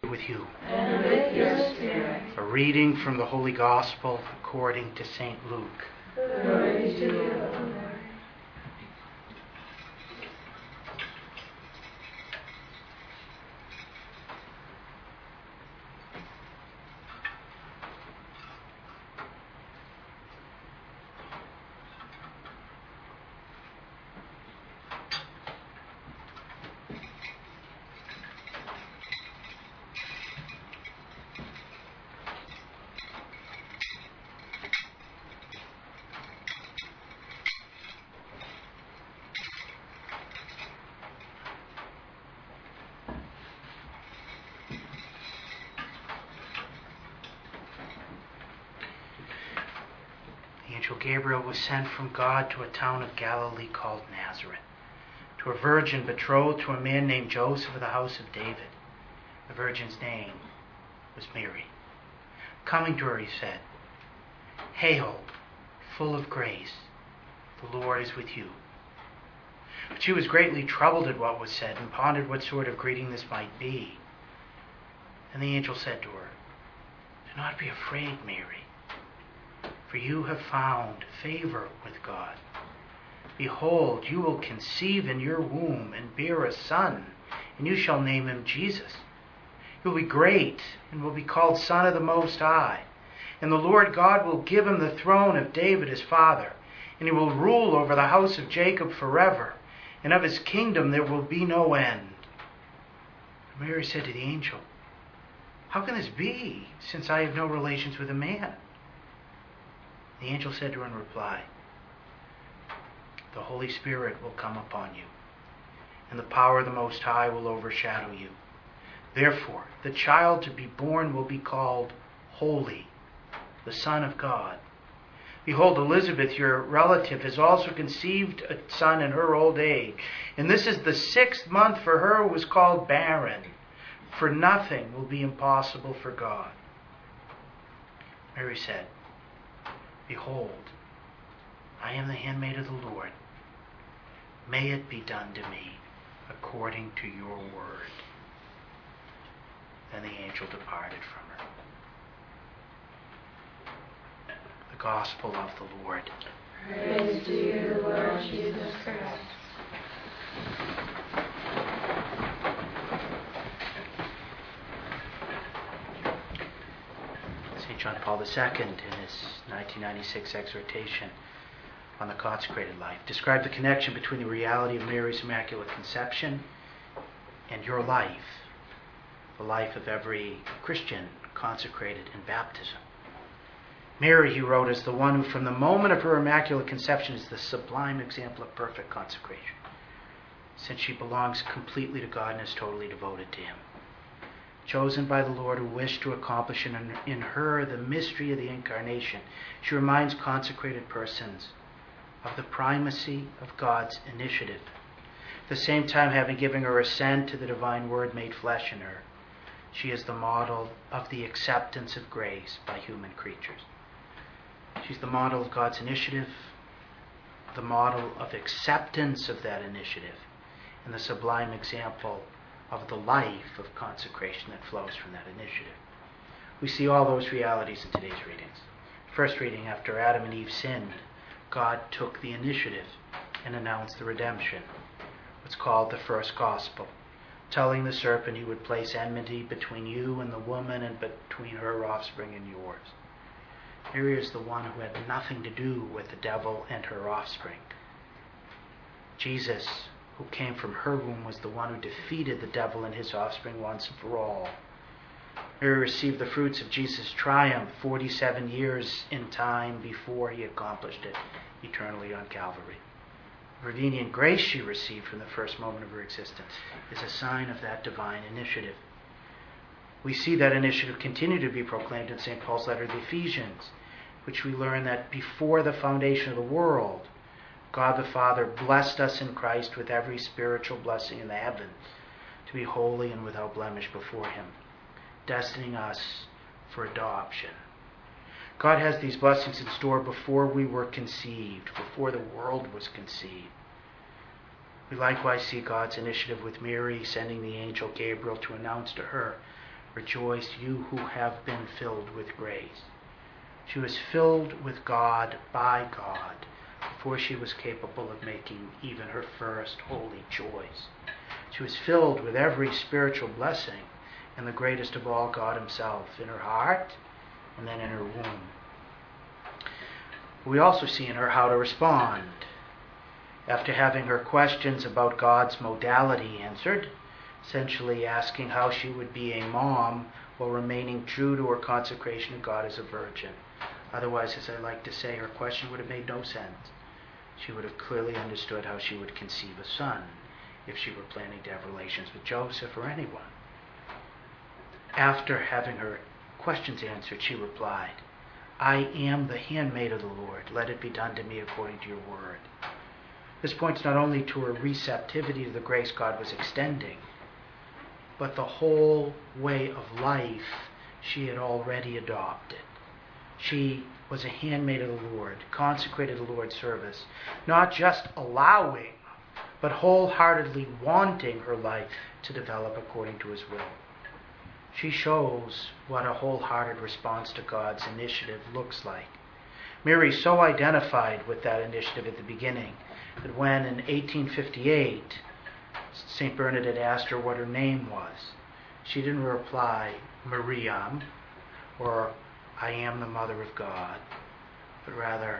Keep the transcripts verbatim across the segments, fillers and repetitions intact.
With you. And with your spirit. A reading from the Holy Gospel according to Saint Luke. Glory to you, Lord. The angel Gabriel was sent from God to a town of Galilee called Nazareth, to a virgin betrothed to a man named Joseph of the house of David. The virgin's name was Mary. Coming to her, he said, "Hail, full of grace, the Lord is with you." But she was greatly troubled at what was said and pondered what sort of greeting this might be. And the angel said to her, "Do not be afraid, Mary, for you have found favor with God. Behold, you will conceive in your womb and bear a son, and you shall name him Jesus. He will be great and will be called Son of the Most High. And the Lord God will give him the throne of David his father, and he will rule over the house of Jacob forever, and of his kingdom there will be no end." Mary said to the angel, "How can this be, since I have no relations with a man?" The angel said to her in reply, "The Holy Spirit will come upon you, and the power of the Most High will overshadow you. Therefore, the child to be born will be called Holy, the Son of God. Behold, Elizabeth, your relative, has also conceived a son in her old age, and this is the sixth month for her who was called barren, for nothing will be impossible for God." Mary said, "Behold, I am the handmaid of the Lord. May it be done to me according to your word." Then the angel departed from her. The Gospel of the Lord. Praise to you, Lord Jesus Christ. Saint John Paul the Second, in his nineteen ninety-six exhortation on the consecrated life, described the connection between the reality of Mary's Immaculate Conception and your life, the life of every Christian consecrated in baptism. Mary, he wrote, is the one who from the moment of her Immaculate Conception is the sublime example of perfect consecration, since she belongs completely to God and is totally devoted to him. Chosen by the Lord, who wished to accomplish in, in her the mystery of the Incarnation, she reminds consecrated persons of the primacy of God's initiative, at the same time having given her assent to the divine Word made flesh in her. She is the model of the acceptance of grace by human creatures. She's the model of God's initiative, the model of acceptance of that initiative, and the sublime example of the life of consecration that flows from that initiative. We see all those realities in today's readings. First reading, after Adam and Eve sinned, God took the initiative and announced the redemption, what's called the first gospel, telling the serpent he would place enmity between you and the woman and between her offspring and yours. Mary is the one who had nothing to do with the devil and her offspring. Jesus, who came from her womb, was the one who defeated the devil and his offspring once and for all. Mary received the fruits of Jesus' triumph forty-seven years in time before he accomplished it eternally on Calvary. The prevenient grace she received from the first moment of her existence is a sign of that divine initiative. We see that initiative continue to be proclaimed in Saint Paul's letter to the Ephesians, which we learn that before the foundation of the world, God the Father blessed us in Christ with every spiritual blessing in the heavens to be holy and without blemish before him, destining us for adoption. God has these blessings in store before we were conceived, before the world was conceived. We likewise see God's initiative with Mary, sending the angel Gabriel to announce to her Rejoice, you who have been filled with grace. She was filled with God by God before she was capable of making even her first holy choice. She was filled with every spiritual blessing, and the greatest of all, God himself, in her heart and then in her womb. We also see in her how to respond. After having her questions about God's modality answered, essentially asking how she would be a mom while remaining true to her consecration to God as a virgin. Otherwise, as I like to say, her question would have made no sense. She would have clearly understood how she would conceive a son if she were planning to have relations with Joseph or anyone. After having her questions answered, she replied, I am the handmaid of the Lord. Let it be done to me according to your word. This points not only to her receptivity to the grace God was extending, but the whole way of life she had already adopted. She was a handmaid of the Lord, consecrated to the Lord's service, not just allowing, but wholeheartedly wanting her life to develop according to his will. She shows what a wholehearted response to God's initiative looks like. Mary so identified with that initiative at the beginning that when in eighteen fifty-eight Saint Bernadette asked her what her name was, she didn't reply, Mariam, or I am the Mother of God, but rather,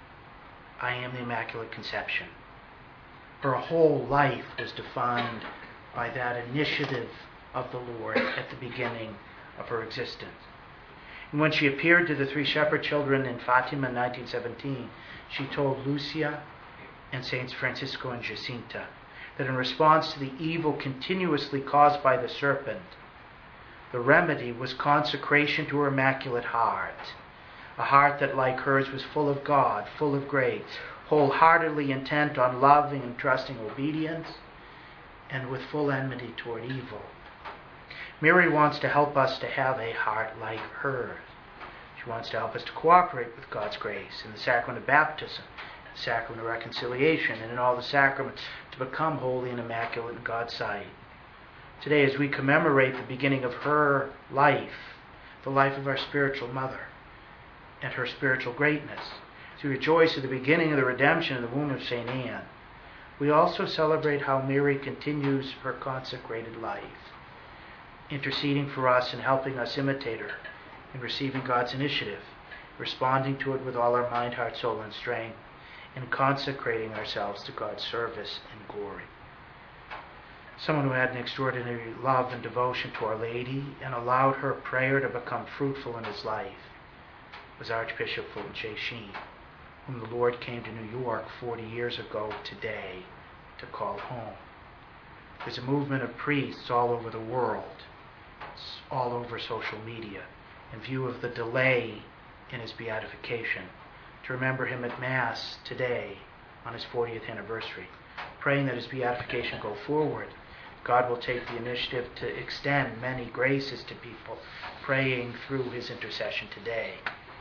I am the Immaculate Conception. Her whole life was defined by that initiative of the Lord at the beginning of her existence. And when she appeared to the three shepherd children in Fatima in nineteen seventeen, she told Lucia and Saints Francisco and Jacinta that in response to the evil continuously caused by the serpent, the remedy was consecration to her immaculate heart, a heart that, like hers, was full of God, full of grace, wholeheartedly intent on loving and trusting obedience, and with full enmity toward evil. Mary wants to help us to have a heart like hers. She wants to help us to cooperate with God's grace in the sacrament of baptism, the sacrament of reconciliation, and in all the sacraments to become holy and immaculate in God's sight. Today, as we commemorate the beginning of her life, the life of our spiritual mother, and her spiritual greatness, as we rejoice at the beginning of the redemption in the womb of Saint Anne, we also celebrate how Mary continues her consecrated life, interceding for us and helping us imitate her in receiving God's initiative, responding to it with all our mind, heart, soul, and strength, and consecrating ourselves to God's service and glory. Someone who had an extraordinary love and devotion to Our Lady and allowed her prayer to become fruitful in his life was Archbishop Fulton J. Sheen, whom the Lord came to New York forty years ago today to call home. There's a movement of priests all over the world, all over social media, in view of the delay in his beatification, to remember him at Mass today on his fortieth anniversary, praying that his beatification go forward. God will take the initiative to extend many graces to people, praying through his intercession today.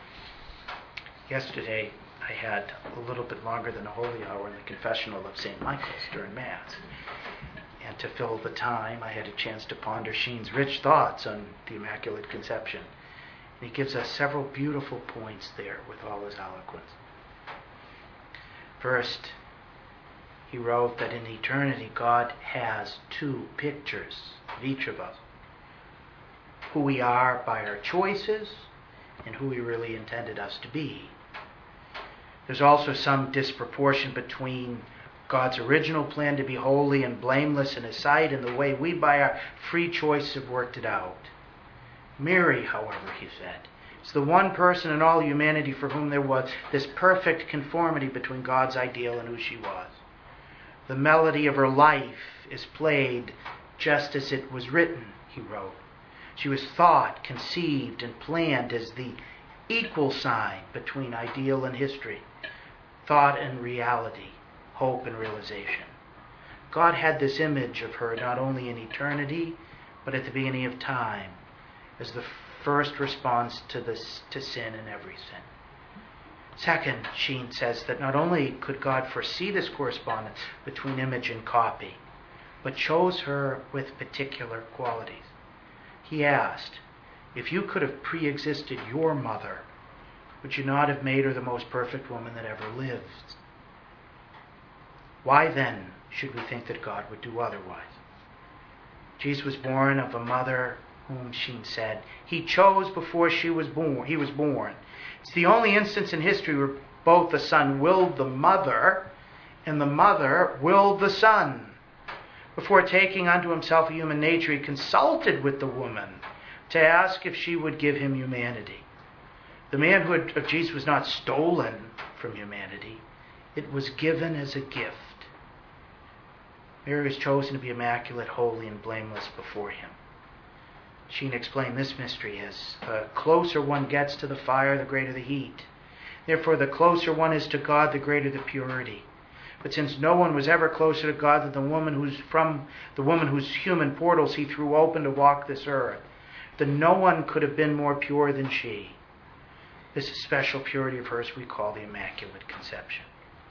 Yesterday, I had a little bit longer than a holy hour in the confessional of Saint Michael's during Mass. And to fill the time, I had a chance to ponder Sheen's rich thoughts on the Immaculate Conception. And he gives us several beautiful points there with all his eloquence. First, he wrote that in eternity God has two pictures of each of us. Who we are by our choices and who he really intended us to be. There's also some disproportion between God's original plan to be holy and blameless in his sight and the way we by our free choice have worked it out. Mary, however, he said, is the one person in all humanity for whom there was this perfect conformity between God's ideal and who she was. The melody of her life is played just as it was written, he wrote. She was thought, conceived, and planned as the equal sign between ideal and history, thought and reality, hope and realization. God had this image of her not only in eternity, but at the beginning of time, as the first response to, this, to sin and every sin. Second, Sheen says that not only could God foresee this correspondence between image and copy, but chose her with particular qualities. He asked, if you could have pre-existed your mother, would you not have made her the most perfect woman that ever lived? Why then should we think that God would do otherwise? Jesus was born of a mother whom Sheen said he chose before she was born. He was born. It's the only instance in history where both the son willed the mother and the mother willed the son. Before taking unto himself a human nature, he consulted with the woman to ask if she would give him humanity. The manhood of Jesus was not stolen from humanity. It was given as a gift. Mary was chosen to be immaculate, holy, and blameless before him. Sheen explained this mystery as the closer one gets to the fire, the greater the heat. Therefore, the closer one is to God, the greater the purity. But since no one was ever closer to God than the woman who's from the woman whose human portals he threw open to walk this earth, then no one could have been more pure than she. This special purity of hers we call the Immaculate Conception.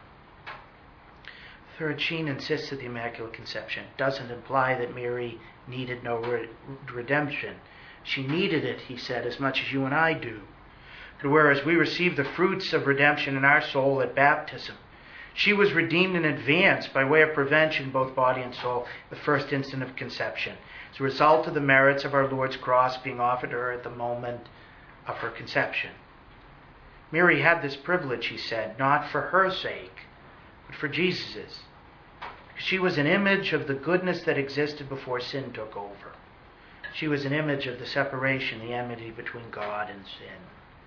Third, Sheen insists that the Immaculate Conception doesn't imply that Mary needed no re- redemption. She needed it, he said, as much as you and I do. But whereas we receive the fruits of redemption in our soul at baptism, she was redeemed in advance by way of prevention, both body and soul, the first instant of conception, as a result of the merits of our Lord's cross being offered to her at the moment of her conception. Mary had this privilege, he said, not for her sake, but for Jesus's. She was an image of the goodness that existed before sin took over. She was an image of the separation, the enmity between God and sin.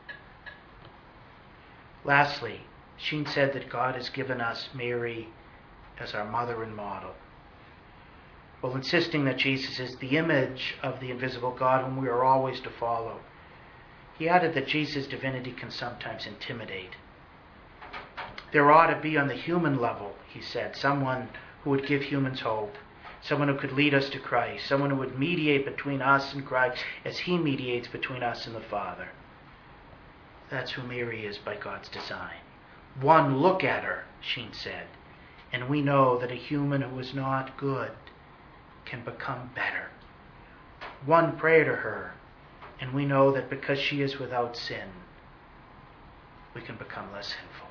Lastly, Sheen said that God has given us Mary as our mother and model, while insisting that Jesus is the image of the invisible God whom we are always to follow. He added that Jesus' divinity can sometimes intimidate. There ought to be on the human level, he said, someone who would give humans hope, someone who could lead us to Christ, someone who would mediate between us and Christ as he mediates between us and the Father. That's who Mary is by God's design. One look at her, Sheen said, and we know that a human who is not good can become better. One prayer to her, and we know that because she is without sin, we can become less sinful.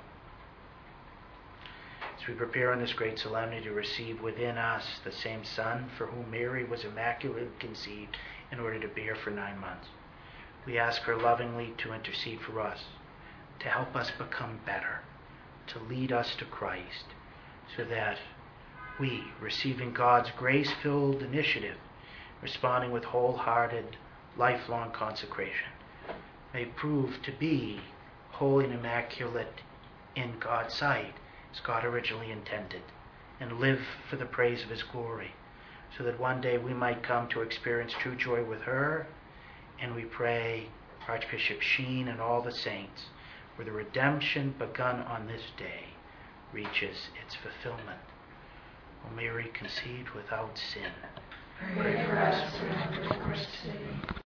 As we prepare on this great solemnity to receive within us the same Son for whom Mary was immaculately conceived in order to bear for nine months, we ask her lovingly to intercede for us, to help us become better, to lead us to Christ, so that we, receiving God's grace-filled initiative, responding with wholehearted, lifelong consecration, may prove to be holy and immaculate in God's sight, as God originally intended, and live for the praise of his glory, so that one day we might come to experience true joy with her. And we pray, Archbishop Sheen and all the saints, where the redemption begun on this day reaches its fulfillment. O Mary, conceived without sin, pray for us who have recourse to thee.